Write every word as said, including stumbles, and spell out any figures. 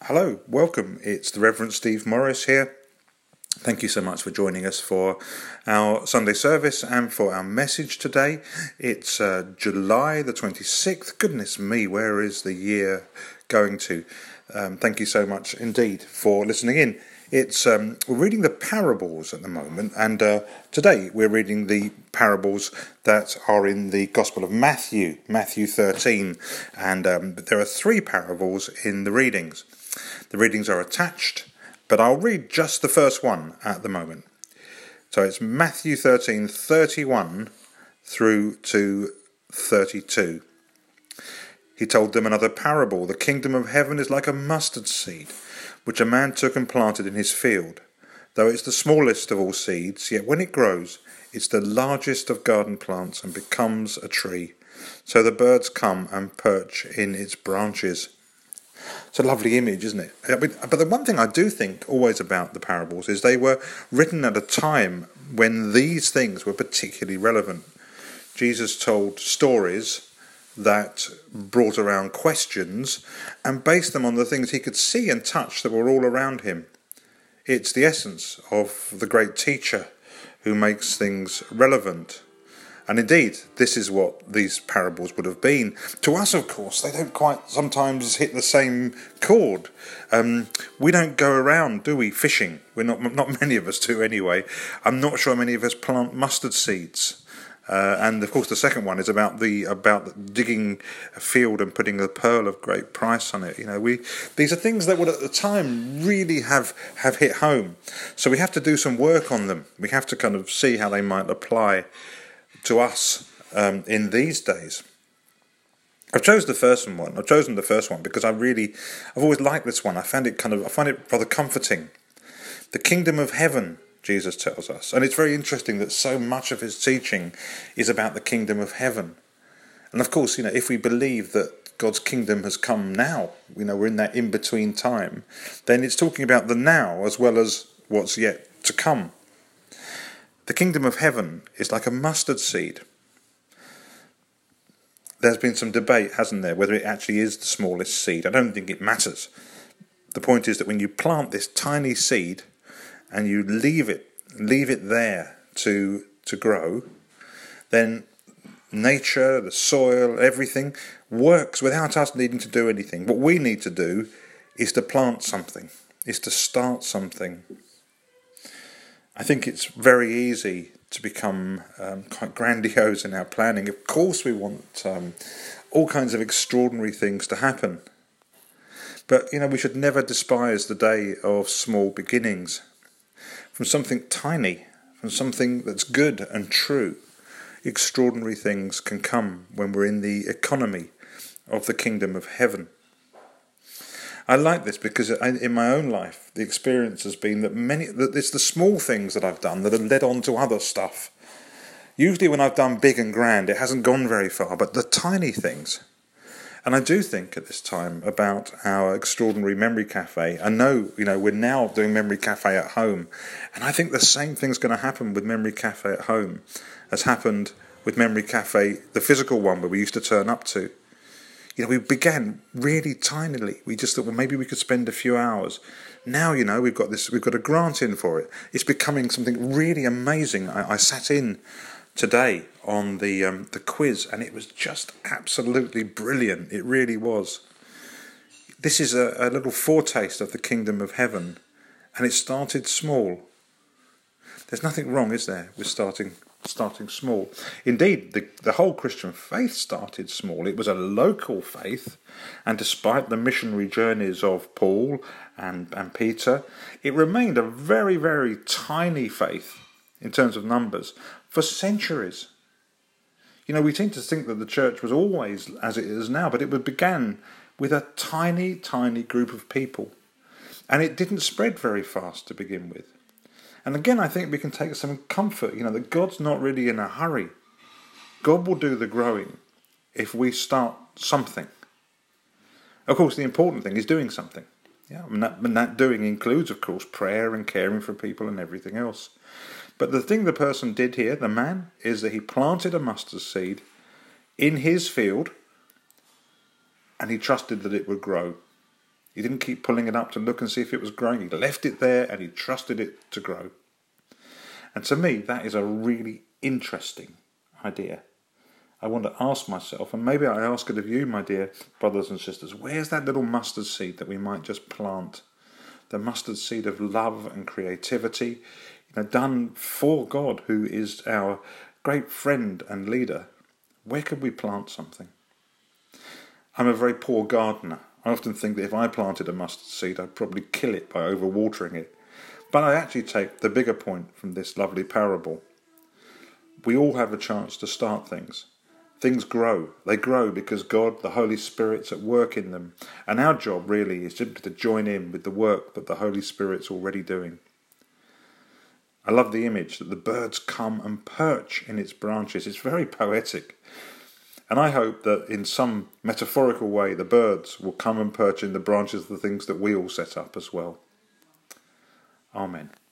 Hello, welcome. It's the Reverend Steve Morris here. Thank you so much for joining us for our Sunday service and for our message today. It's uh, July the twenty-sixth. Goodness me, where is the year going to? Um, thank you so much indeed for listening in. It's um, we're reading the parables at the moment, and uh, today we're reading the parables that are in the Gospel of Matthew, Matthew thirteen, and um, there are three parables in the readings. The readings are attached, but I'll read just the first one at the moment. So it's Matthew thirteen, thirty-one through to thirty-two. He told them another parable. The kingdom of heaven is like a mustard seed, which a man took and planted in his field. Though it's the smallest of all seeds, yet when it grows, it's the largest of garden plants and becomes a tree. So the birds come and perch in its branches. It's a lovely image, isn't it? But the one thing I do think always about the parables is they were written at a time when these things were particularly relevant. Jesus told stories that brought around questions and based them on the things he could see and touch that were all around him. It's the essence of the great teacher who makes things relevant. And indeed, this is what these parables would have been. To us, of course, they don't quite sometimes hit the same chord. Um, we don't go around, do we, fishing? We're not, not many of us do anyway. I'm not sure many of us plant mustard seeds. Uh, and of course, the second one is about the about digging a field and putting a pearl of great price on it. You know, we these are things that would at the time really have have hit home. So we have to do some work on them. We have to kind of see how they might apply to us um, in these days. I've chosen the first one. I've chosen the first one because I really, I've always liked this one. I found it kind of, I find it rather comforting. The kingdom of heaven, Jesus tells us, and it's very interesting that so much of his teaching is about the kingdom of heaven. And of course, you know, if we believe that God's kingdom has come now, you know, we're in that in-between time, then it's talking about the now as well as what's yet to come. The kingdom of heaven is like a mustard seed. There's been some debate, hasn't there, whether it actually is the smallest seed. I don't think it matters. The point is that when you plant this tiny seed and you leave it, leave it there to to grow, then nature, the soil, everything works without us needing to do anything. What we need to do is to plant something, is to start something. I think it's very easy to become um, quite grandiose in our planning. Of course we want um, all kinds of extraordinary things to happen. But, you know, we should never despise the day of small beginnings. From something tiny, from something that's good and true, extraordinary things can come when we're in the economy of the kingdom of heaven. I like this because in my own life, the experience has been that many that it's the small things that I've done that have led on to other stuff. Usually when I've done big and grand, it hasn't gone very far, but the tiny things. And I do think at this time about our extraordinary memory cafe. I know, you know, we're now doing memory cafe at home, and I think the same thing's going to happen with memory cafe at home as happened with memory cafe, the physical one where we used to turn up to. You know, we began really tinily. We just thought, well, maybe we could spend a few hours. Now, you know, we've got this, we've got a grant in for it. It's becoming something really amazing. I, I sat in today on the um, the quiz, and it was just absolutely brilliant. It really was. This is a, a little foretaste of the kingdom of heaven, and it started small. There's nothing wrong, is there, with starting starting small. Indeed, the, the whole Christian faith started small. It was a local faith, and despite the missionary journeys of Paul and, and Peter, it remained a very, very tiny faith in terms of numbers for centuries. You know, we tend to think that the church was always as it is now, but it began with a tiny, tiny group of people, and it didn't spread very fast to begin with. And again, I think we can take some comfort, you know, that God's not really in a hurry. God will do the growing if we start something. Of course, the important thing is doing something. Yeah, and that, and that doing includes, of course, prayer and caring for people and everything else. But the thing the person did here, the man, is that he planted a mustard seed in his field, and he trusted that it would grow. He didn't keep pulling it up to look and see if it was growing. He left it there and he trusted it to grow. And to me, that is a really interesting idea. I want to ask myself, and maybe I ask it of you, my dear brothers and sisters, where's that little mustard seed that we might just plant? The mustard seed of love and creativity, you know, done for God, who is our great friend and leader. Where could we plant something? I'm a very poor gardener. I often think that if I planted a mustard seed, I'd probably kill it by overwatering it. But I actually take the bigger point from this lovely parable. We all have a chance to start things. Things grow. They grow because God, the Holy Spirit's at work in them. And our job really is simply to join in with the work that the Holy Spirit's already doing. I love the image that the birds come and perch in its branches. It's very poetic. And I hope that in some metaphorical way the birds will come and perch in the branches of the things that we all set up as well. Amen.